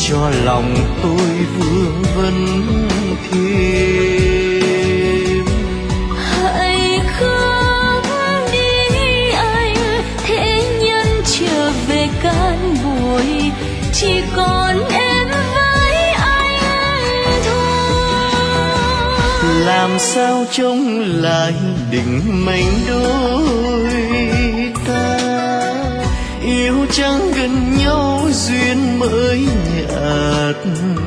cho lòng tôi vương vấn thêm. Hãy khóc đi anh, thế nhân trở về cát bụi, chỉ còn em với anh thôi. Làm sao chống lại định mệnh đôi ta, yêu chẳng gần nhau duyên mới nhạt